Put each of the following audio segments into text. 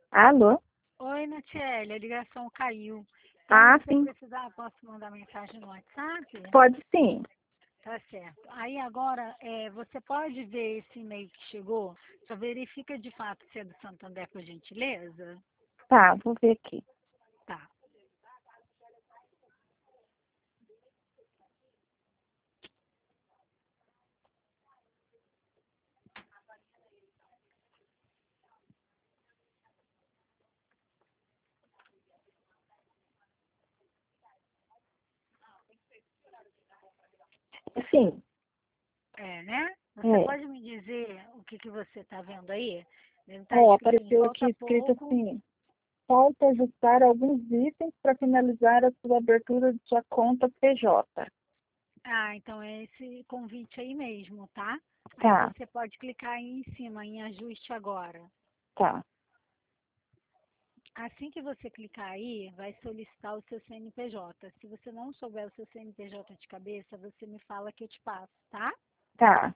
Alô? Oi, Natiele, a ligação caiu. Então, Ah, se você sim. precisar, posso mandar mensagem no WhatsApp? Pode sim. Tá certo. Aí agora, você pode ver esse e-mail que chegou? Só verifica de fato se é do Santander, por gentileza? Tá, vou ver aqui. Tá. Sim, Né? Você é. pode me dizer o que você está vendo aí? Deve estar escrito assim, Apareceu aqui falta escrito pouco. assim: falta ajustar alguns itens para finalizar a sua abertura de sua conta PJ. Ah, então é esse convite aí mesmo, tá? Aí Tá, você pode clicar aí em cima, em ajuste agora. tá, Assim que você clicar aí, vai solicitar o seu CNPJ. Se você não souber o seu CNPJ de cabeça, você me fala que eu te passo, tá? tá.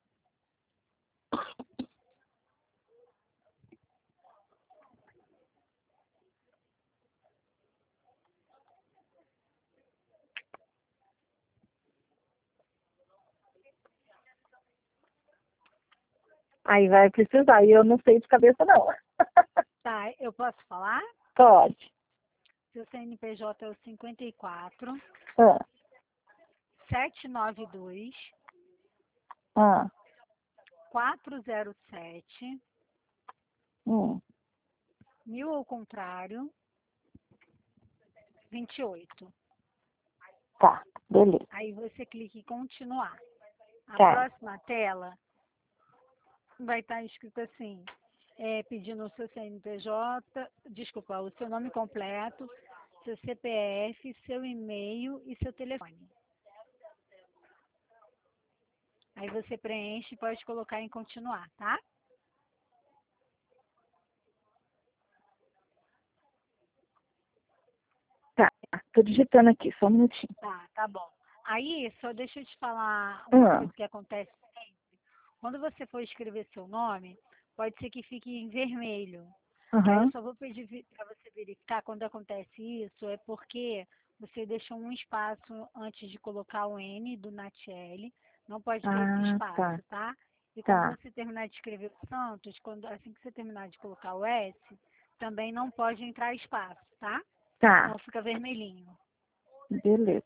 Aí vai precisar, e eu não sei de cabeça não. Tá, eu posso falar? Pode. Seu CNPJ é o 54 Ah, 792 ah, 407 hum, 1000 ao contrário 28. tá, beleza. Aí você clica em continuar. A Tá, próxima tela vai estar escrito assim, pedindo o seu CNPJ, desculpa, o seu nome completo, seu CPF, seu e-mail e seu telefone. Aí você preenche e pode colocar em continuar, tá? tá. Tô digitando aqui, só um minutinho. Tá bom. Aí, só deixa eu te falar uma Ah, coisa que acontece sempre. Quando você for escrever seu nome, pode ser que fique em vermelho. Aí eu aham. só vou pedir para você verificar quando acontece isso, é porque você deixou um espaço antes de colocar o N do Natiele, não pode ter esse Ah, tá, espaço, tá? E quando tá, você terminar de escrever o Santos, assim que você terminar de colocar o S, também não pode entrar espaço, tá? tá. Então fica vermelhinho. Beleza.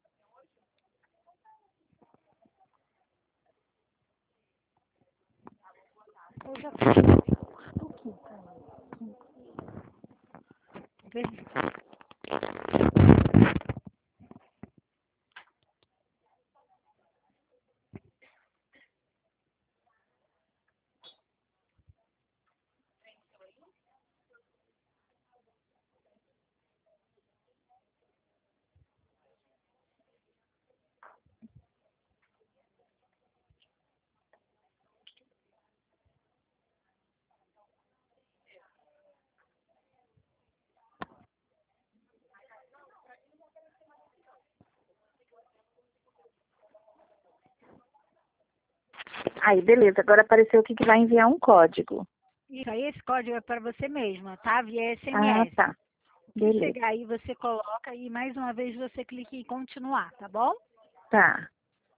Eu já fiz o que, cara? Aí, beleza. Agora apareceu aqui que vai enviar um código. Isso aí, esse código é para você mesma, tá? Via Ah, SMS. tá. Que Beleza. chegar aí, você coloca e mais uma vez você clica em continuar, tá bom? Tá.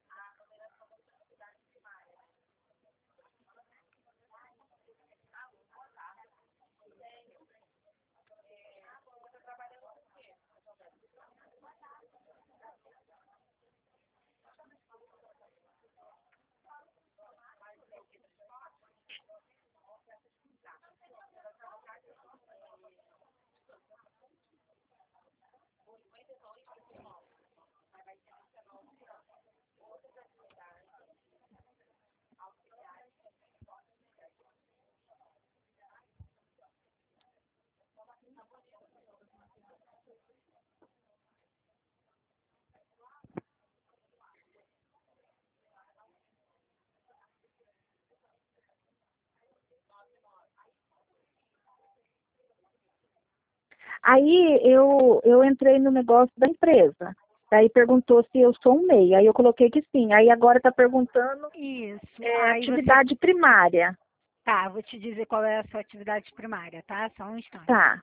Aí eu entrei no negócio da empresa. Aí perguntou se eu sou um MEI. Aí eu coloquei que sim. Aí agora está perguntando Isso. Aí você atividade primária. Tá, vou te dizer qual é a sua atividade primária, tá? Só um instante. Tá.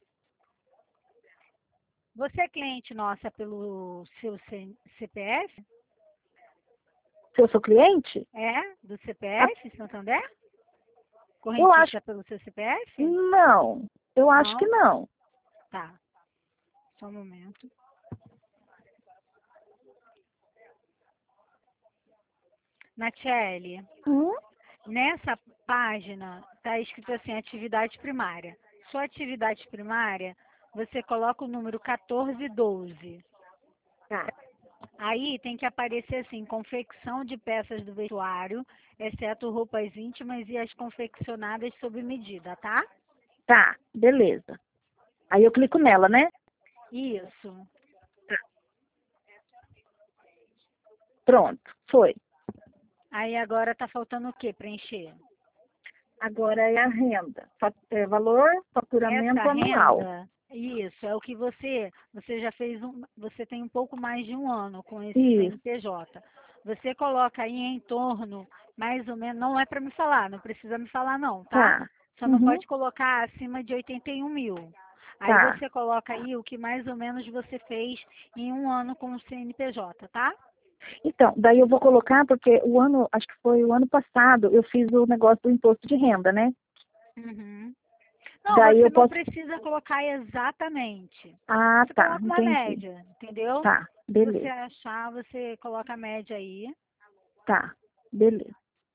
Você é cliente nossa pelo seu CPF? Se eu sou cliente? É? Do Ah, CPF, Santander? eu acho Correntista pelo seu CPF? não. Eu acho que Não? não. Tá, só um momento. Natiele, Hum? nessa página está escrito assim, atividade primária. Sua atividade primária, você coloca o número 1412. Tá. Aí tem que aparecer assim, confecção de peças do vestuário, exceto roupas íntimas e as confeccionadas sob medida, tá? Tá, beleza. Aí eu clico nela, né? Isso. Pronto, foi. Aí agora tá faltando o que preencher? Agora é a renda. Valor, Essa faturamento anual. renda, isso, é o que você já fez você tem um pouco mais de um ano com esse Isso. CNPJ. Você coloca aí em torno, mais ou menos, não é para me falar, não precisa me falar não, tá? Tá. Só não Uhum. pode colocar acima de 81 mil. Aí Tá. você coloca aí o que mais ou menos você fez em um ano com o CNPJ, tá? Então, daí eu vou colocar, porque acho que foi o ano passado, eu fiz o negócio do imposto de renda, né? Uhum. Não, Daí você eu não posso. precisa colocar exatamente. Ah, Você tá, coloca uma entendi. média, entendeu? Tá, Se você beleza. achar, você coloca a média aí. Tá, beleza.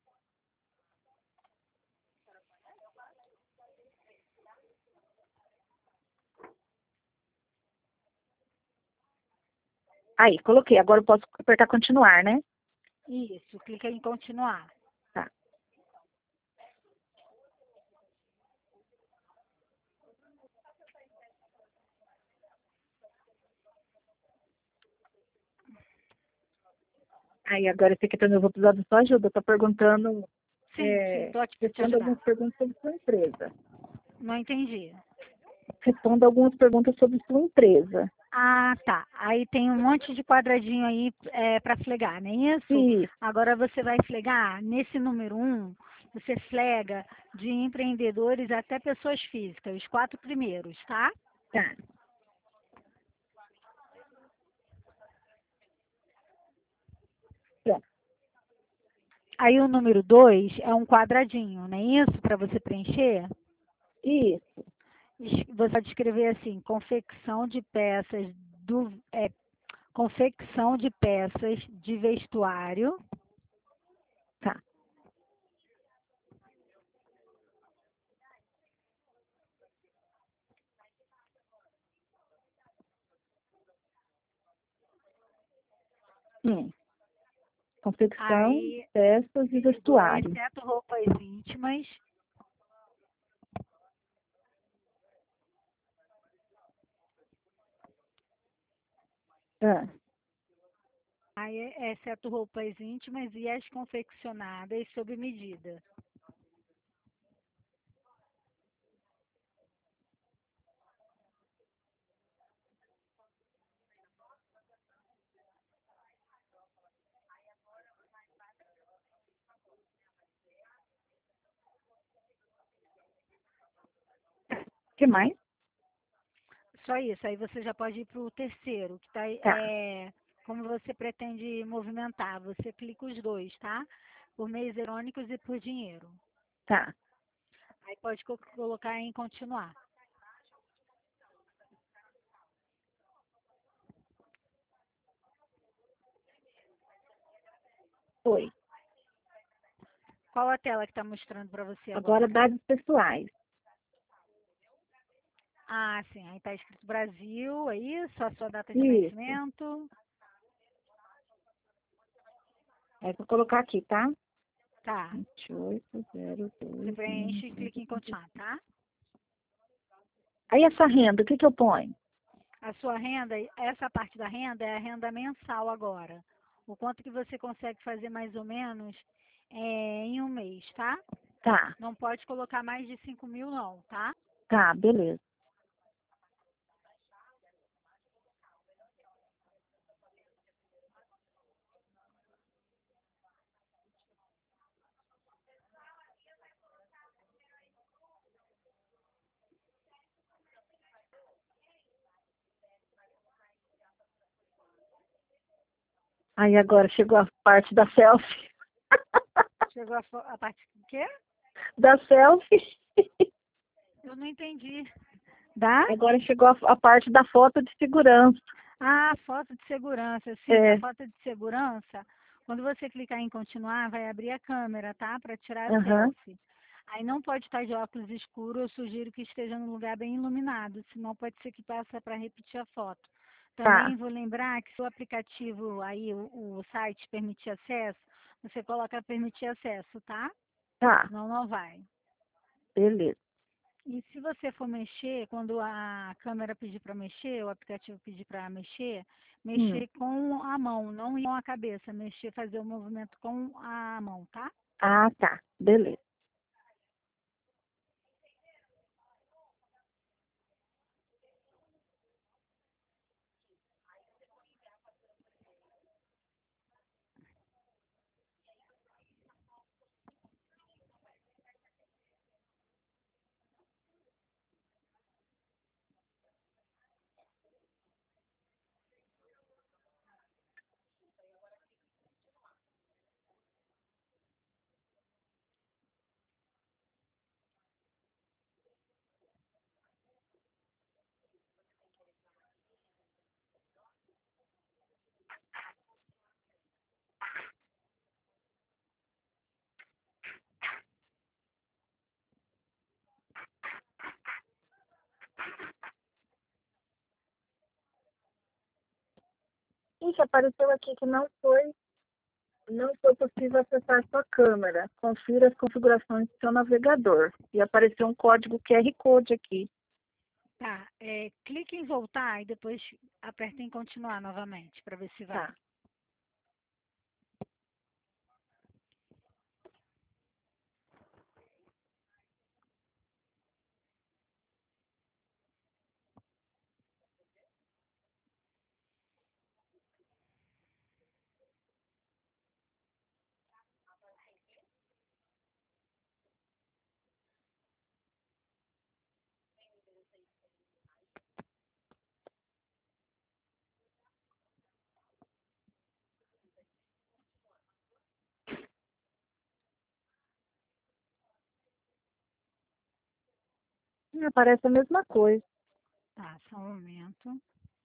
Aí, coloquei. Agora eu posso apertar continuar, né? Isso, clica em continuar. Tá. Aí, agora esse aqui também eu vou precisar da sua ajuda. Tá perguntando, Sim, sim, tô aqui para te responda ajudar. algumas perguntas sobre sua empresa. Não entendi. Responda algumas perguntas sobre sua empresa. Ah, tá. Aí tem um monte de quadradinho aí para flegar, não é isso? Isso, Agora você vai flegar nesse número um, você flega de empreendedores até pessoas físicas, os 4 primeiros, tá? tá. Pronto. Aí o número 2 é um quadradinho, não é isso? Para você preencher. Isso, Você pode escrever assim, confecção de peças de vestuário, tá. Hum. Confecção, aí, peças e isso, aí, vestuário. exceto roupas íntimas, Ah, aí, exceto roupas íntimas e as confeccionadas sob medida. o que mais? Só isso, aí você já pode ir para o terceiro, que tá, Tá, como você pretende movimentar. Você clica os dois, tá? Por meios eletrônicos e por dinheiro. tá. Aí pode colocar em continuar. Foi. Qual a tela que está mostrando para você Agora, agora? dados pessoais. Ah, sim, aí está escrito Brasil, é isso? A sua data de Isso. nascimento. É vou colocar aqui, tá? Tá. 2802. Você preenche e clica em continuar, tá? Aí essa renda, o que que eu ponho? A sua renda, essa parte da renda é a renda mensal agora. O quanto que você consegue fazer mais ou menos em um mês, tá? Tá, Não pode colocar mais de 5 mil não, tá? tá, beleza. Aí agora chegou a parte da selfie. Chegou a parte do quê? Da selfie. Eu não entendi. Dá? Agora chegou a parte da foto de segurança. Ah, foto de segurança. Sim, É. a foto de segurança, quando você clicar em continuar, vai abrir a câmera, tá? Para tirar a Aham. selfie. Aí não pode estar de óculos escuros, eu sugiro que esteja num lugar bem iluminado, senão pode ser que passe para repetir a foto. Tá, Também vou lembrar que se o aplicativo aí, o site permitir acesso, você coloca permitir acesso, tá? tá. Senão não vai. Beleza. E se você for mexer, quando a câmera pedir para mexer, o aplicativo pedir para mexer, Hum. mexer com a mão, não com a cabeça, mexer, fazer o movimento com a mão, tá? Ah, tá. Beleza. Ixi, apareceu aqui que não foi possível acessar sua câmera. Confira as configurações do seu navegador. E apareceu um código QR Code aqui. Tá, clique em voltar e depois aperta em continuar novamente, para ver se vai. Tá. Aparece a mesma coisa. Tá, só um momento.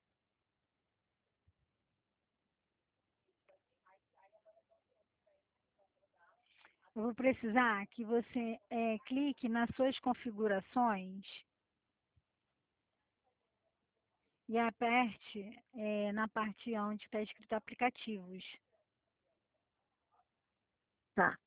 Eu vou precisar que você clique nas suas configurações e aperte na parte onde está escrito aplicativos. Tá.